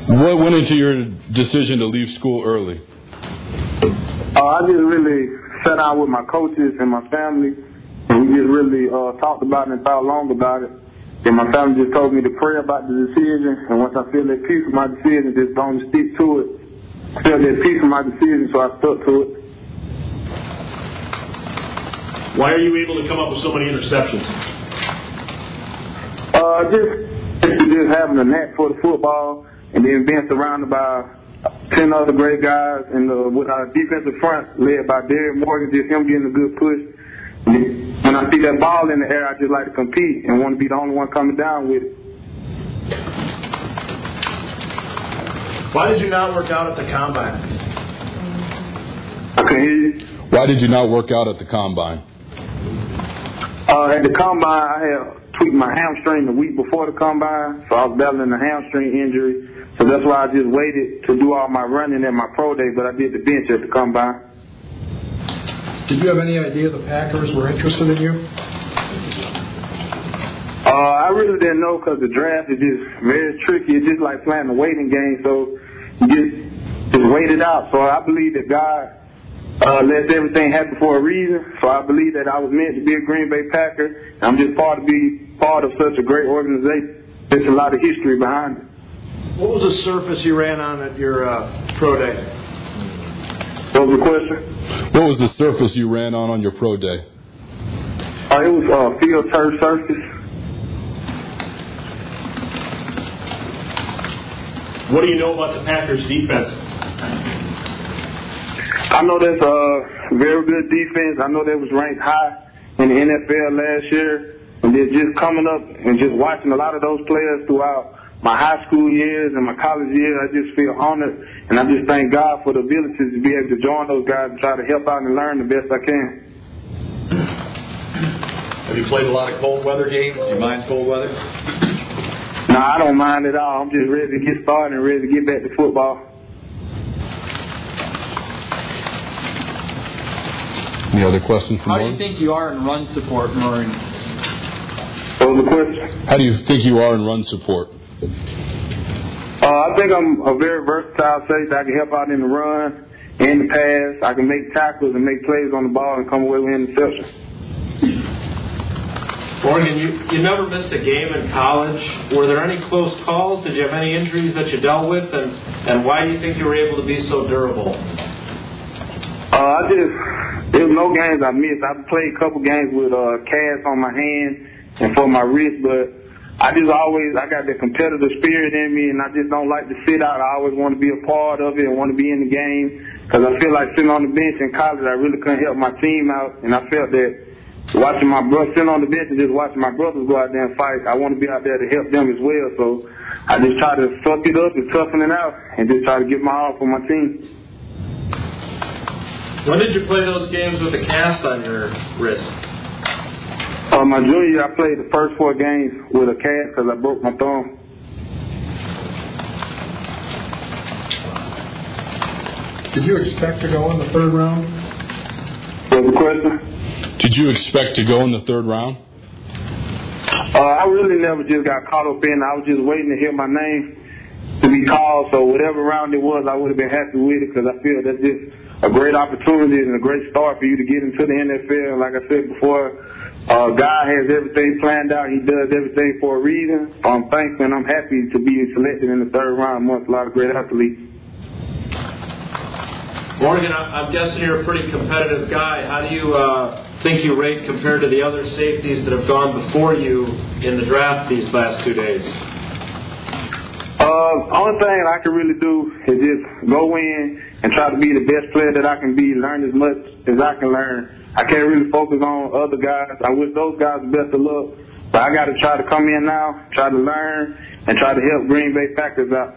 What went into your decision to leave school early? I just really sat down with my coaches and my family, and we just really talked about it and thought long about it. And my family just told me to pray about the decision, and once I feel that peace with my decision, just don't stick to it. I feel that peace with my decision, so I stuck to it. Why are you able to come up with so many interceptions? Just having a knack for the football, and then being surrounded by 10 other great guys, and with our defensive front led by Derrick Morgan, just him getting a good push. And when I see that ball in the air, I just like to compete and want to be the only one coming down with it. Why did you not work out at the combine? I couldn't hear you. Why did you not work out at the combine? At the combine, I had tweaked my hamstring the week before the combine, so I was battling a hamstring injury. So that's why I just waited to do all my running at my pro day, but I did the bench at the combine. Did you have any idea the Packers were interested in you? I really didn't know because the draft is just very tricky. It's just like playing a waiting game, so you just wait it out. So I believe that God lets everything happen for a reason. So I believe that I was meant to be a Green Bay Packer. I'm just part of such a great organization. There's a lot of history behind it. What was the surface you ran on at your pro day? What was the question? What was the surface you ran on your pro day? It was field turf surface. What do you know about the Packers' defense? I know that's a very good defense. I know that was ranked high in the NFL last year. And then just coming up and just watching a lot of those players throughout my high school years and my college years, I just feel honored. And I just thank God for the ability to be able to join those guys and try to help out and learn the best I can. Have you played a lot of cold weather games? Do you mind cold weather? No, I don't mind at all. I'm just ready to get started and ready to get back to football. Any other questions from How do you think you are in run support, Noreen? What was the question? How do you think you are in run support? I think I'm a very versatile safety. I can help out in the run and the pass. I can make tackles and make plays on the ball and come away with interception. Morgan, you never missed a game in college. Were there any close calls? Did you have any injuries that you dealt with? And why do you think you were able to be so durable? There was no games I missed. I played a couple games with casts on my hand and for my wrist, but I got that competitive spirit in me, and I just don't like to sit out. I always want to be a part of it and want to be in the game, because I feel like sitting on the bench in college, I really couldn't help my team out, and I felt that watching my brother sitting on the bench and just watching my brothers go out there and fight, I want to be out there to help them as well. So I just try to suck it up and toughen it out and just try to give my all for my team. When did you play those games with a cast on your wrist? My junior year, I played the first 4 games with a cast because I broke my thumb. Did you expect to go in the third round? What was the question? Did you expect to go in the third round? I really never just got caught up in it. I was just waiting to hear my name to be called. So whatever round it was, I would have been happy with it, because I feel that's just a great opportunity and a great start for you to get into the NFL. Like I said before, God has everything planned out. He does everything for a reason. So I'm thankful and I'm happy to be selected in the third round amongst a lot of great athletes. Morgan, I'm guessing you're a pretty competitive guy. How do you think you rate compared to the other safeties that have gone before you in the draft these last 2 days? Only thing I can really do is just go in and try to be the best player that I can be, learn as much as I can learn. I can't really focus on other guys. I wish those guys the best of luck, but I got to try to come in now, try to learn, and try to help Green Bay Packers out.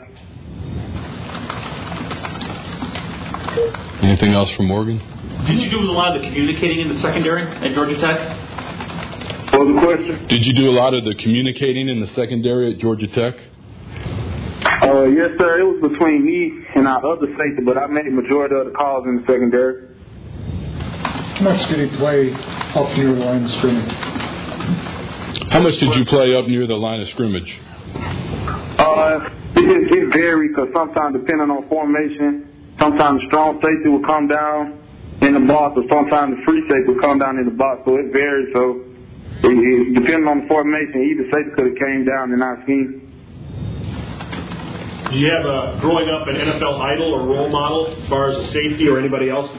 Anything else from Morgan? Did you do a lot of the communicating in the secondary at Georgia Tech? What was the question? Did you do a lot of the communicating in the secondary at Georgia Tech? Yes, sir. It was between me and our other safety, but I made the majority of the calls in the secondary. How much did he play up near the line of scrimmage? How much did you play up near the line of scrimmage? It It varies because sometimes depending on formation, sometimes the strong safety will come down in the box, or sometimes the free safety will come down in the box. So it varies. So depending on the formation, either safety could have came down in our scheme. Do you have growing up an NFL idol or role model as far as a safety or anybody else?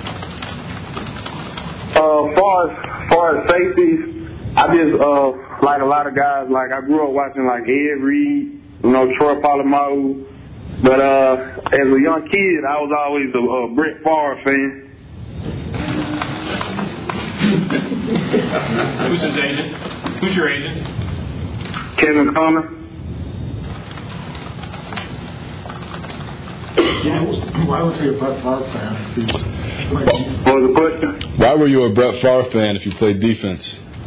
Far as safeties, I just like a lot of guys. Like I grew up watching like Ed Reed, Troy Polamalu. But as a young kid, I was always a Brett Favre fan. Who's his agent? Who's your agent? Kevin Connor. Why was he a Brett Favre fan? What was the question? Why were you a Brett Favre fan if you played defense?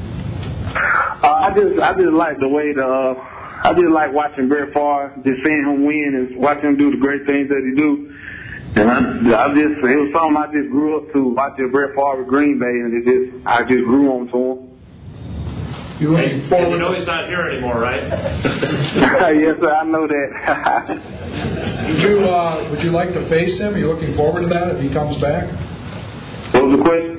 I just like the way I just like watching Brett Favre, just seeing him win and watching him do the great things that he do. And it was something I just grew up to, watching Brett Favre at Green Bay, and I just grew on to him. You know he's not here anymore, right? Yes, sir, I know that. Would you like to face him? Are you looking forward to that if he comes back? What was the question?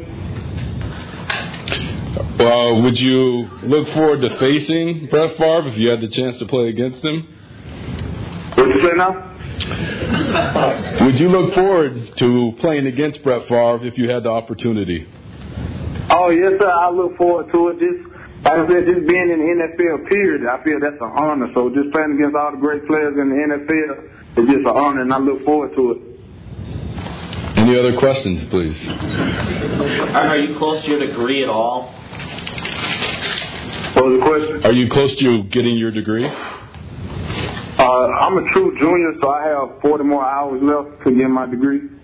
Would you look forward to facing Brett Favre if you had the chance to play against him? What you say now? Would you look forward to playing against Brett Favre if you had the opportunity? Oh, yes, sir. I look forward to it. Just, like I said, just being in the NFL, period, I feel that's an honor. So just playing against all the great players in the NFL is just an honor, and I look forward to it. Any other questions, please? Are you close to your degree at all? What was the question? Are you close to getting your degree? I'm a true junior, so I have 40 more hours left to get my degree.